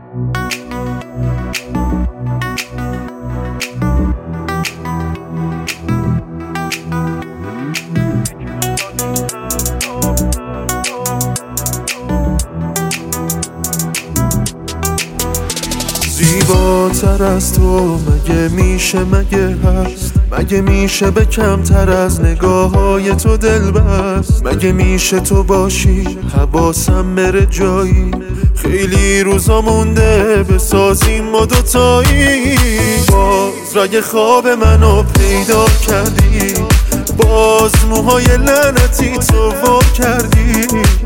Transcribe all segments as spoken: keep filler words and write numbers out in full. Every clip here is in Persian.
زیباتر از تو مگه میشه، مگه هست، مگه میشه به کمتر از نگاه های تو دل بست، مگه میشه تو باشی حواسم بره جایی، خیلی روزا مونده بسازیم ما دوتایی. باز رگ خواب منو پیدا کردی، باز موهای لعنتی تو وا کردی،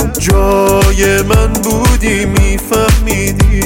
جای من بودی میفهمیدی،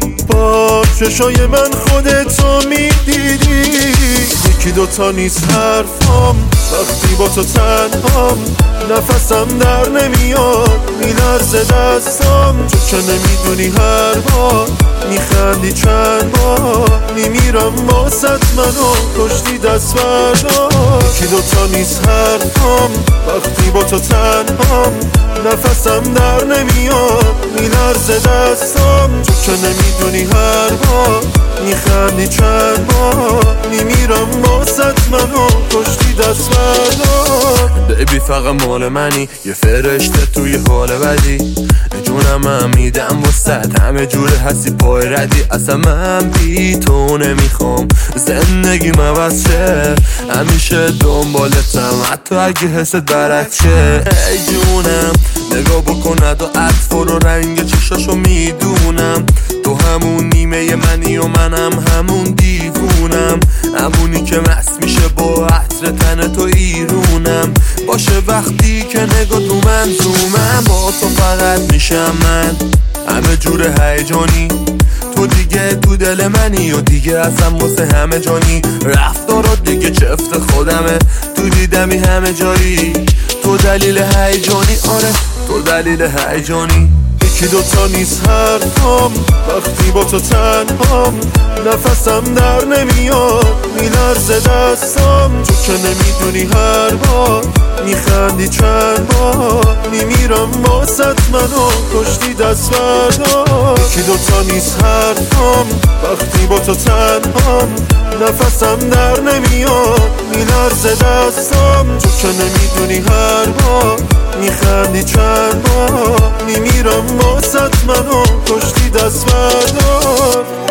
با چشای من خودتو میدیدی. یکی دوتا نیست حرفام وقتی با تو تنهام، نفسم در نمیاد میلرزه دستام، تو که نمیدونی هر بار میخندی چند بار میمیرم باست منو کشتی دست بردار. یکی دوتا نیست حرفام وقتی با تو تنهام، نفسم در نمیاد میلرزه دستام، تو که نمیدونی هر بار میخندی چند بار میمیرم باست منو کشتی دست بردار. بیبی فقط مال منی، یه فرشته توی حال بدی، جونم هم میدم وسط همه جوره هستی پای ردی، اصلا من بی تو نمیخوام زندگیم عوض شه، همیشه دنبالتم حتی اگه حست برعکس شه. ای جونم نگاه بکند و عطف و رنگ چشاشو میدونم، تو همون نیمه منی و منم همون دیوونم، همونی که مست میشه با عطر تن تو ایرونم، باشه وقتی که نگاه تو منظومم، با تو فقط میشم من همه جور هیجانی، تو دیگه تو دل منی و دیگه اصلا واسه همه جانی، رفتارات دیگه چفت خودمه تو دیدمی همه جایی، تو دلیل هیجانی، آره تو دلیل هیجانی. یکی دوتا نیست حرفام وقتی با تو تنهام، نفسم در نمیاد میلرزه دستام، تو که نمیدونی هر بار میخندی چند بار میمیرم باست منو کشتی دست بردار. یکی دوتا نیست حرفام وقتی با تو تنهام، نفسم در نمیاد میلرزه دستام، تو که نمیدونی هر بار میخندی چند بار میمیرم باست منو کشتی دست بردار.